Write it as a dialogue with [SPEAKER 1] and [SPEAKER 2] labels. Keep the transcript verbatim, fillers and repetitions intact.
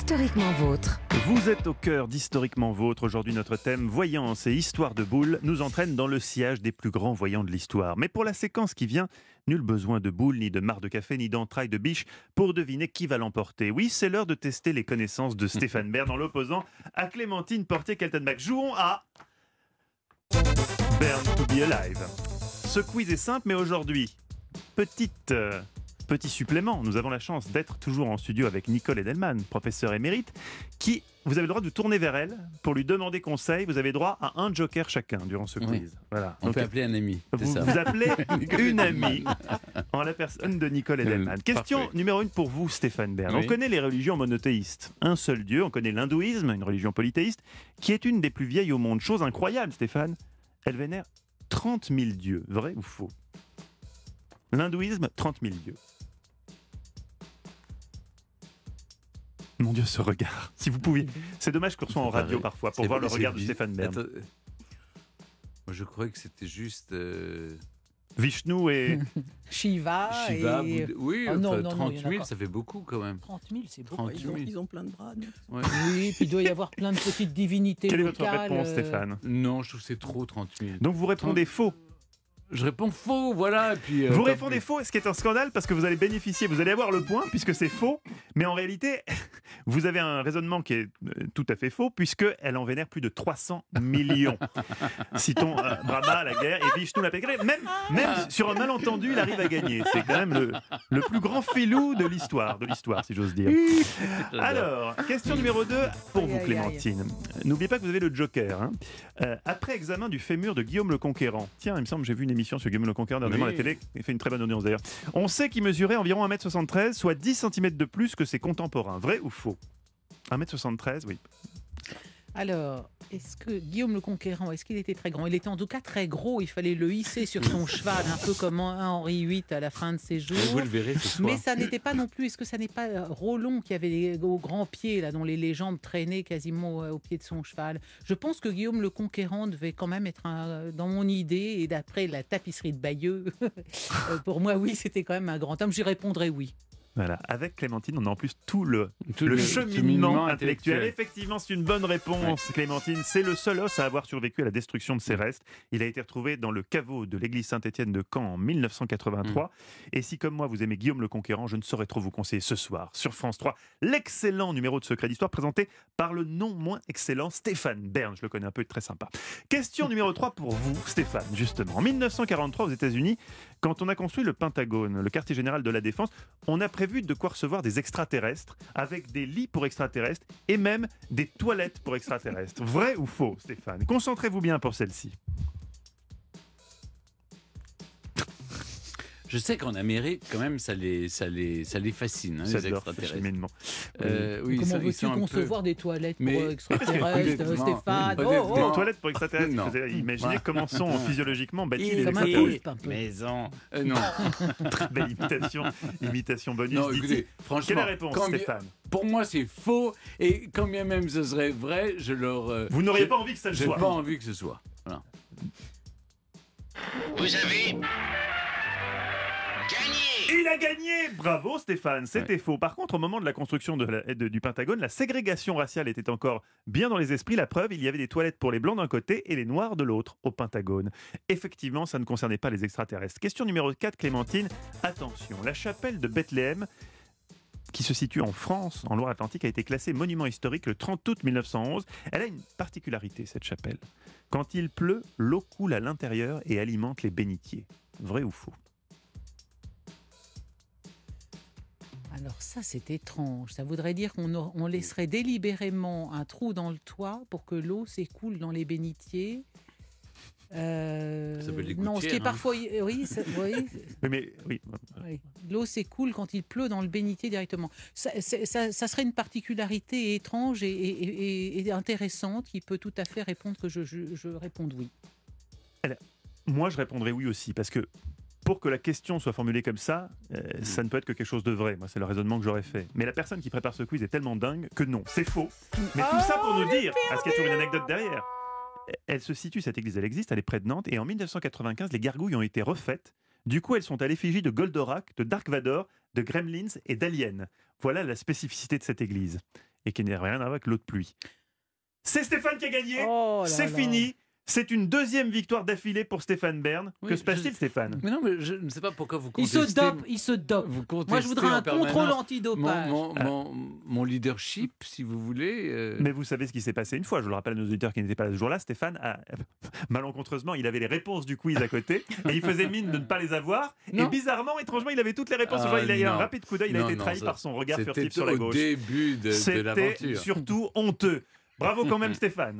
[SPEAKER 1] Historiquement vôtre.
[SPEAKER 2] Vous êtes au cœur d'Historiquement Vôtre. Aujourd'hui, notre thème, voyance et histoire de boules, nous entraîne dans le sillage des plus grands voyants de l'histoire. Mais pour la séquence qui vient, nul besoin de boules, ni de marc de café, ni d'entrailles de biche pour deviner qui va l'emporter. Oui, c'est l'heure de tester les connaissances de Stéphane Bern en l'opposant à Clémentine Portier-Keltenbach. Jouons à Bern to be alive. Ce quiz est simple, mais aujourd'hui, petite... euh, Petit supplément, nous avons la chance d'être toujours en studio avec Nicole Edelman, professeure émérite, qui, vous avez le droit de tourner vers elle pour lui demander conseil. Vous avez droit à un joker chacun durant ce quiz.
[SPEAKER 3] Oui.
[SPEAKER 2] Voilà.
[SPEAKER 3] On
[SPEAKER 2] Donc,
[SPEAKER 3] peut appeler un ami. c'est
[SPEAKER 2] vous,
[SPEAKER 3] ça.
[SPEAKER 2] vous appelez une amie en la personne de Nicole Edelman.
[SPEAKER 3] Euh,
[SPEAKER 2] Question
[SPEAKER 3] parfait.
[SPEAKER 2] numéro une pour vous, Stéphane Bern.
[SPEAKER 3] Oui.
[SPEAKER 2] On connaît les religions monothéistes. Un seul Dieu, on connaît l'hindouisme, une religion polythéiste, qui est une des plus vieilles au monde. Chose incroyable, Stéphane, elle vénère trente mille dieux. Vrai ou faux? L'hindouisme, trente mille dieux. Mon Dieu, ce regard. Si vous pouviez. C'est dommage qu'on soit en radio parfois pour
[SPEAKER 3] C'est
[SPEAKER 2] voir
[SPEAKER 3] vrai,
[SPEAKER 2] le
[SPEAKER 3] c'est
[SPEAKER 2] regard de
[SPEAKER 3] bi-
[SPEAKER 2] Stéphane Bern.
[SPEAKER 3] Attends, euh, Moi, je croyais que c'était juste euh,
[SPEAKER 2] Vishnu et.
[SPEAKER 4] Shiva,
[SPEAKER 3] Shiva.
[SPEAKER 4] et...
[SPEAKER 3] Bouddha- Oui,
[SPEAKER 4] Oh, non,
[SPEAKER 3] enfin,
[SPEAKER 4] non, non,
[SPEAKER 3] trente
[SPEAKER 4] il y en a
[SPEAKER 3] mille,
[SPEAKER 4] pas.
[SPEAKER 3] ça fait beaucoup quand même.
[SPEAKER 4] trente mille, c'est beaucoup.
[SPEAKER 3] trente
[SPEAKER 5] Ils ont,
[SPEAKER 3] mille.
[SPEAKER 5] ils ont plein de bras. donc.
[SPEAKER 3] Ouais.
[SPEAKER 4] Oui, puis il doit y avoir plein de petites divinités
[SPEAKER 2] Quelle est votre
[SPEAKER 4] locales,
[SPEAKER 2] réponse,
[SPEAKER 4] euh,
[SPEAKER 2] Stéphane?
[SPEAKER 3] Non, je trouve que c'est trop, trente mille.
[SPEAKER 2] Donc vous répondez faux.
[SPEAKER 3] Je réponds faux, voilà. Et puis, euh,
[SPEAKER 2] Vous
[SPEAKER 3] tant
[SPEAKER 2] répondez
[SPEAKER 3] pis.
[SPEAKER 2] faux, ce qui est un scandale parce que vous allez bénéficier, vous allez avoir le point puisque c'est faux, mais en réalité, vous avez un raisonnement qui est euh, tout à fait faux puisqu'elle en vénère plus de trois cents millions. Citons euh, Brahma, la guerre, et Vishnu, la paix. Même, même sur un malentendu, il arrive à gagner. C'est quand même le, le plus grand filou de l'histoire, de l'histoire si j'ose dire. Alors, question numéro deux pour
[SPEAKER 4] Aïe,
[SPEAKER 2] vous,
[SPEAKER 4] aïe,
[SPEAKER 2] Clémentine. N'oubliez pas que vous avez le joker. hein. Euh, après examen du fémur de Guillaume le Conquérant, tiens, il me semble que j'ai vu une émission sur Guillaume le Conquérant dernièrement à
[SPEAKER 3] Oui.
[SPEAKER 2] la télé, il fait une très bonne audience d'ailleurs. On sait qu'il mesurait environ un mètre soixante-treize, soit dix centimètres de plus que ses contemporains. Vrai ou faux? un mètre soixante-treize, oui.
[SPEAKER 4] Alors, est-ce que Guillaume le Conquérant, est-ce qu'il était très grand? Il était en tout cas très gros, il fallait le hisser sur son cheval, un peu comme un Henri huit à la fin de ses jours.
[SPEAKER 3] Vous le verrez ce soir.
[SPEAKER 4] Mais ça n'était pas non plus, est-ce que ça n'est pas euh, Rollon qui avait les gros grands pieds, là, dont les légendes traînaient quasiment euh, au pied de son cheval? Je pense que Guillaume le Conquérant devait quand même être, un- dans mon idée, et d'après la tapisserie de Bayeux, euh, pour moi, oui, c'était quand même un grand homme. J'y répondrais oui.
[SPEAKER 2] Voilà. Avec Clémentine, on a en plus tout le,
[SPEAKER 3] Tout
[SPEAKER 2] le
[SPEAKER 3] le
[SPEAKER 2] cheminement,
[SPEAKER 3] cheminement
[SPEAKER 2] intellectuel.
[SPEAKER 3] intellectuel.
[SPEAKER 2] Effectivement, c'est une bonne réponse, Clémentine. C'est le seul os à avoir survécu à la destruction de ses restes. Il a été retrouvé dans le caveau de l'église Saint-Étienne de Caen en mille neuf cent quatre-vingt-trois.
[SPEAKER 3] Mm.
[SPEAKER 2] Et si, comme moi, vous aimez Guillaume le Conquérant, je ne saurais trop vous conseiller ce soir, sur France trois, l'excellent numéro de Secret d'Histoire présenté par le non moins excellent Stéphane Bern. Je le connais un peu, très sympa. Question numéro trois pour vous, Stéphane, justement. En mille neuf cent quarante-trois, aux États-Unis, quand on a construit le Pentagone, le quartier général de la Défense, on a prévu de quoi recevoir des extraterrestres, avec des lits pour extraterrestres et même des toilettes pour extraterrestres. Vrai ou faux, Stéphane? Concentrez-vous bien pour celle-ci.
[SPEAKER 3] Je sais qu'en Amérique, quand même, ça les, ça les, ça les fascine, hein, les
[SPEAKER 2] J'adore ce
[SPEAKER 3] extraterrestres.
[SPEAKER 2] cheminement.
[SPEAKER 3] Euh, oui,
[SPEAKER 4] Comment
[SPEAKER 3] ça- ils
[SPEAKER 4] veux-tu
[SPEAKER 3] sont un peu-
[SPEAKER 4] concevoir des toilettes
[SPEAKER 3] Mais-
[SPEAKER 4] pour extraterrestres,
[SPEAKER 3] Honnêtement,
[SPEAKER 4] Stéphane?
[SPEAKER 3] honnêtement,
[SPEAKER 4] Oh,
[SPEAKER 2] Des
[SPEAKER 4] oh.
[SPEAKER 2] toilettes pour extraterrestres,
[SPEAKER 3] Non.
[SPEAKER 2] il faisait imaginer
[SPEAKER 3] Voilà.
[SPEAKER 2] comment sont physiologiquement bâtis les
[SPEAKER 4] Comme un
[SPEAKER 2] extraterrestres.
[SPEAKER 4] poulpe, un peu.
[SPEAKER 3] Maison. Euh, non,
[SPEAKER 2] Très belle imitation, imitation bonus.
[SPEAKER 3] non,
[SPEAKER 2] dit-il.
[SPEAKER 3] écoutez, franchement,
[SPEAKER 2] Quelle est la réponse,
[SPEAKER 3] quand bien-
[SPEAKER 2] Stéphane?
[SPEAKER 3] pour moi, c'est faux. Et quand bien même ce serait vrai, je leur. euh,
[SPEAKER 2] Vous n'auriez
[SPEAKER 3] je-
[SPEAKER 2] pas envie que ça le
[SPEAKER 3] J'ai
[SPEAKER 2] soit.
[SPEAKER 3] pas envie que ce soit. Voilà.
[SPEAKER 6] Vous avez gagné.
[SPEAKER 2] Il a gagné! Bravo Stéphane, c'était faux. Par contre, au moment de la construction de la- de- du Pentagone, la ségrégation raciale était encore bien dans les esprits. La preuve, il y avait des toilettes pour les blancs d'un côté et les noirs de l'autre au Pentagone. Effectivement, ça ne concernait pas les extraterrestres. Question numéro quatre, Clémentine. Attention, la chapelle de Bethléem, qui se situe en France, en Loire-Atlantique, a été classée monument historique le trente août mille neuf cent onze. Elle a une particularité, cette chapelle. Quand il pleut, l'eau coule à l'intérieur et alimente les bénitiers. Vrai ou faux?
[SPEAKER 4] Alors ça, c'est étrange. Ça voudrait dire qu'on a- on laisserait délibérément un trou dans le toit pour que l'eau s'écoule dans les bénitiers. Euh,
[SPEAKER 3] Ça s'appelle les
[SPEAKER 4] non, ce qui est
[SPEAKER 3] gouttières, hein.
[SPEAKER 4] parfois... Oui, ça- oui,
[SPEAKER 2] Oui, mais oui.
[SPEAKER 4] oui. L'eau s'écoule quand il pleut dans le bénitier directement. Ça, c'est- ça- ça serait une particularité étrange et, et- et- et intéressante qui peut tout à fait répondre que je, je, je réponde oui.
[SPEAKER 2] Moi, je répondrais oui aussi, parce que pour que la question soit formulée comme ça, euh, ça ne peut être que quelque chose de vrai. Moi, c'est le raisonnement que j'aurais fait. Mais la personne qui prépare ce quiz est tellement dingue que non, c'est faux. Mais tout ça pour nous dire, parce qu'il y a toujours une anecdote derrière. Elle se situe, cette église, elle existe, elle est près de Nantes, et en mille neuf cent quatre-vingt-quinze, les gargouilles ont été refaites. Du coup, elles sont à l'effigie de Goldorak, de Dark Vador, de Gremlins et d'Aliens. Voilà la spécificité de cette église. et qui n'a rien à voir avec l'eau de pluie. C'est Stéphane qui a gagné.
[SPEAKER 4] Oh là
[SPEAKER 2] C'est
[SPEAKER 4] là.
[SPEAKER 2] fini. C'est une deuxième victoire d'affilée pour Stéphane Bern.
[SPEAKER 3] Oui,
[SPEAKER 2] que se passe-t-il,
[SPEAKER 3] je-
[SPEAKER 2] Stéphane?
[SPEAKER 3] Mais non, mais je ne sais pas pourquoi vous
[SPEAKER 4] Il
[SPEAKER 3] contestez.
[SPEAKER 4] se dope, il se dope.
[SPEAKER 3] Vous
[SPEAKER 4] Moi, je
[SPEAKER 3] contestez
[SPEAKER 4] voudrais
[SPEAKER 3] en
[SPEAKER 4] un contrôle
[SPEAKER 3] permanence
[SPEAKER 4] antidopage.
[SPEAKER 3] Mon, mon, mon, mon leadership, si vous voulez. euh,
[SPEAKER 2] Mais vous savez ce qui s'est passé une fois. Je le rappelle à nos auditeurs qui n'étaient pas là ce jour-là. Stéphane, a, malencontreusement, il avait les réponses du quiz à côté et il faisait mine de ne pas les avoir.
[SPEAKER 3] Non.
[SPEAKER 2] Et bizarrement, étrangement, il avait toutes les réponses.
[SPEAKER 3] Ah,
[SPEAKER 2] il a eu un
[SPEAKER 3] non.
[SPEAKER 2] rapide coup d'œil. Il a
[SPEAKER 3] Non,
[SPEAKER 2] été
[SPEAKER 3] non,
[SPEAKER 2] trahi
[SPEAKER 3] ça-
[SPEAKER 2] par son regard
[SPEAKER 3] C'était
[SPEAKER 2] furtif sur la
[SPEAKER 3] au
[SPEAKER 2] gauche.
[SPEAKER 3] début de, de
[SPEAKER 2] C'était
[SPEAKER 3] l'aventure.
[SPEAKER 2] surtout honteux. Bravo quand même, Stéphane.